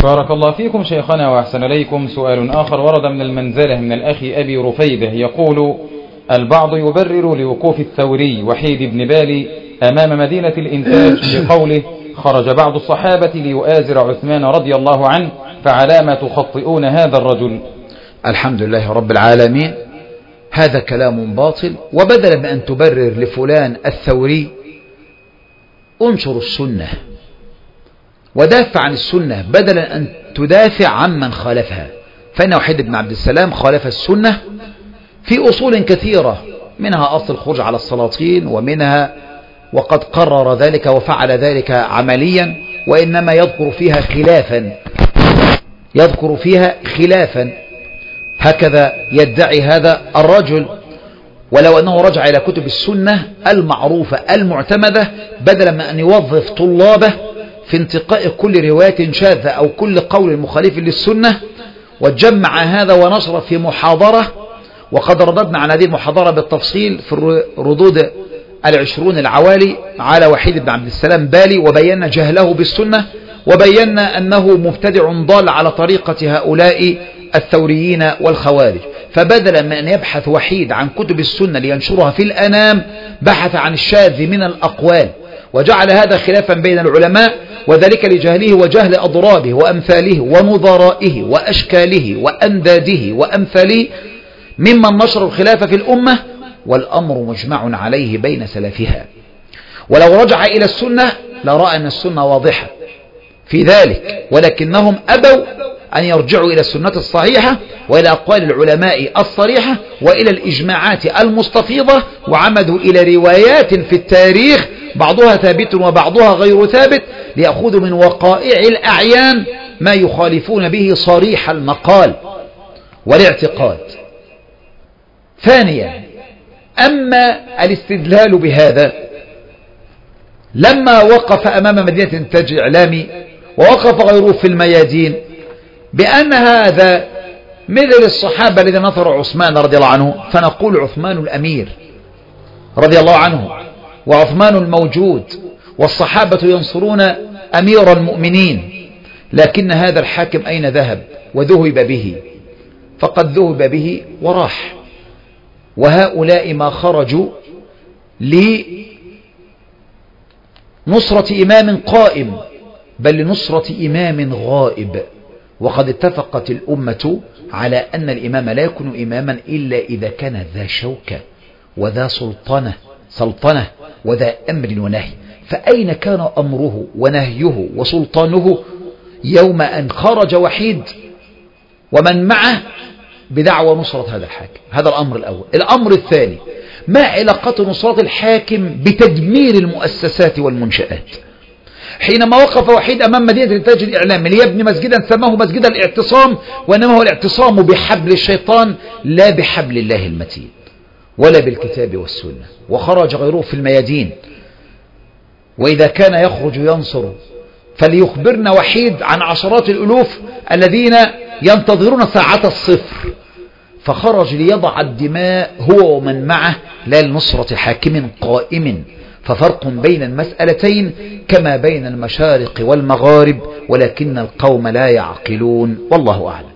بارك الله فيكم شيخنا وأحسن إليكم. سؤال آخر ورد من المنزلة من الأخ أبي رفيدة يقول: البعض يبرر لوقوف الثوري وحيد بن بالي أمام مدينة الإنتاج بقوله: خرج بعض الصحابة ليؤازر عثمان رضي الله عنه، فعلام تخطئون هذا الرجل؟ الحمد لله رب العالمين، هذا كلام باطل. وبدلا من أن تبرر لفلان الثوري انشر السنة ودافع عن السنة بدلا أن تدافع عن من خالفها، فإن وحيد بن عبد السلام خالف السنة في أصول كثيرة، منها أصل الخروج على السلاطين، ومنها وقد قرر ذلك وفعل ذلك عمليا، وإنما يذكر فيها خلافا هكذا يدعي هذا الرجل. ولو أنه رجع إلى كتب السنة المعروفة المعتمدة بدلا من أن يوظف طلابه في انتقاء كل رواية شاذة أو كل قول مخالف للسنة، وجمع هذا ونشر في محاضرة، وقد رددنا على هذه المحاضرة بالتفصيل في ردود 20 العوالي على وحيد بن عبد السلام بالي، وبينا جهله بالسنة، وبينا أنه مبتدع ضال على طريقة هؤلاء الثوريين والخوارج. فبدلا من أن يبحث وحيد عن كتب السنة لينشرها في الأنام، بحث عن الشاذ من الأقوال، وجعل هذا خلافا بين العلماء، وذلك لجهله وجهل أضرابه وأمثاله ونظرائه وأشكاله وأنداده وأمثاله ممن نشر الخلاف في الأمة، والأمر مجمع عليه بين سلفها. ولو رجع إلى السنة لرأى أن السنة واضحة في ذلك، ولكنهم أبوا أن يرجعوا إلى السنة الصحيحة وإلى أقوال العلماء الصريحة وإلى الإجماعات المستفيضة، وعمدوا إلى روايات في التاريخ بعضها ثابت وبعضها غير ثابت، ليأخذوا من وقائع الأعيان ما يخالفون به صريح المقال والاعتقاد. ثانيا، أما الاستدلال بهذا لما وقف أمام مدينة إنتاج إعلامي ووقف غيره في الميادين بأن هذا مثل الصحابة الذين نصروا عثمان رضي الله عنه، فنقول عثمان الأمير رضي الله عنه، وعثمان الموجود، والصحابة ينصرون أمير المؤمنين، لكن هذا الحاكم أين ذهب؟ وذهب به، فقد ذهب به وراح. وهؤلاء ما خرجوا لنصرة إمام قائم، بل لنصرة إمام غائب. وقد اتفقت الأمة على أن الإمام لا يكون إماما إلا إذا كان ذا شوكة وذا سلطنة وذا أمر ونهي. فأين كان أمره ونهيه وسلطانه يوم أن خرج وحيد ومن معه بدعوى نصرة هذا الحاكم؟ هذا الأمر الأول. الأمر الثاني، ما علاقة نصرة الحاكم بتدمير المؤسسات والمنشآت؟ حينما وقف وحيد أمام مدينة الإنتاج الإعلامي ليبني مسجدا سماه مسجد الاعتصام، وإنما هو الاعتصام بحبل الشيطان لا بحبل الله المتين ولا بالكتاب والسنة. وخرج غيره في الميادين، وإذا كان يخرج ينصر فليخبرنا وحيد عن عشرات الألوف الذين ينتظرون ساعة الصفر، فخرج ليضع الدماء هو ومن معه لا لنصرة حاكم قائم. ففرق بين المسألتين كما بين المشارق والمغارب، ولكن القوم لا يعقلون، والله أعلم.